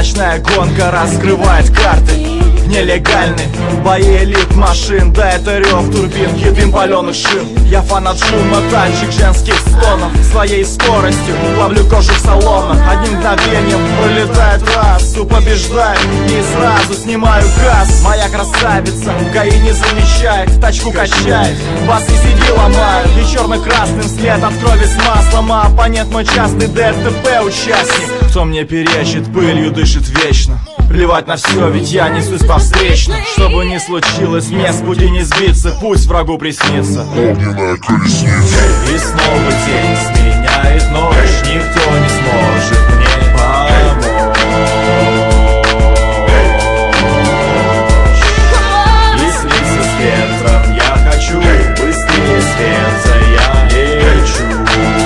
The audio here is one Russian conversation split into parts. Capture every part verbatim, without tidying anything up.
Ночная гонка раскрывает карты. Нелегальный бои элит машин, да это рев турбин, хитин паленых шин. Я фанат шума, танчик женских стонов. Своей скоростью ловлю кожу в салонах. Одним мгновением пролетает трассу, побеждаю и сразу снимаю газ. Моя красавица ГАИ не замечает, тачку качает, бас и сиди ломает. И черно-красным след от крови с маслом, а оппонент мой частый ДТП участник. Кто мне перечит, пылью дышит вечно. Плевать на все, ведь я несусь по встречной. Чтобы не случилось, мне с пути не сбиться, пусть врагу приснится огненная колесница. И снова день сменяет ночь, никто не сможет мне помочь. И слиться с ветром я хочу, быстрее света я лечу.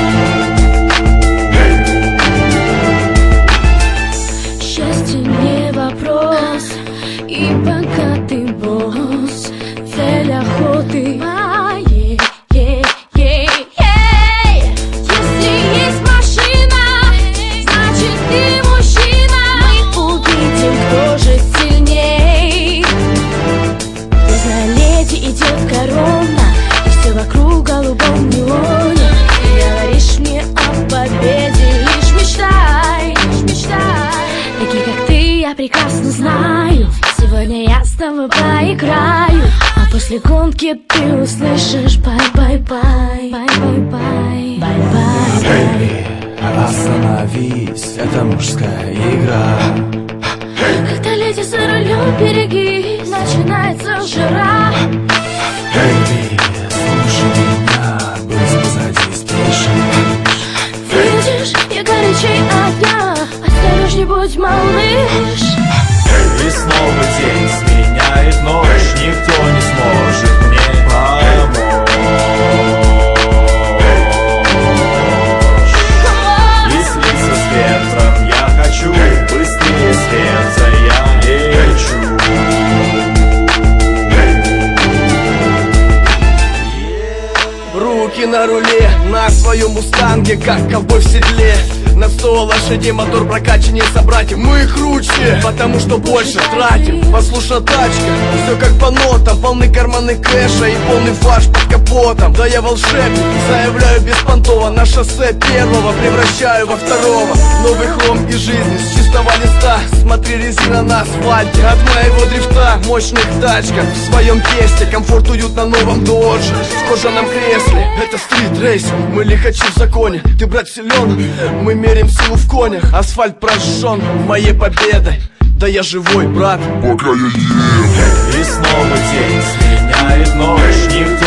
Счастье не вопрос, и пока ты босс, цель охоты моей, ей, ей, ей. Если есть машина, значит ты мужчина. Мы увидим, кто же сильней. Поздно леди идет корона, и все вокруг голубом неоне. Ты говоришь мне о победе, лишь мечтай, лишь мечтай. Такие как ты я прекрасно знаю. Сегодня я с тобой поиграю, а после гонки ты услышишь бай-бай-бай, бай-бай-бай, бай-бай. Эй, остановись, это мужская игра. Когда леди за рулем, берегись, начинается жара. Эй, слушай меня, быть позади спешишь. Видишь, я горячей огня, осторожней будь, малыш. И снова день сменяет ночь, никто не сможет мне помочь. И слиться с ветром я хочу, быстрее света я лечу. Руки на руле, на своем мустанге, как ковбой в седле. На сто лошадей мотор прокачаннее собратьев. Мы круче, потому что больше тратим. Послушна тачка, все как по нотам. Полны карманы кэша и полный фарш под капотом. Да я волшебник, заявляю беспонтово. На шоссе первого превращаю во второго. Новый хром и жизнь с чистого листа. Смотри, резина на асфальте от моего дрифта. Мощных тачках в своем тесте. Комфорт, уют на новом додже, в кожаном кресле. Это стрит-рейсинг, мы лихачи в законе. Ты, брат, силен, мы мерим силу в конях. Асфальт прожжен моей победой. Да я живой, брат, пока я ем. И снова день сменяет ночь, никто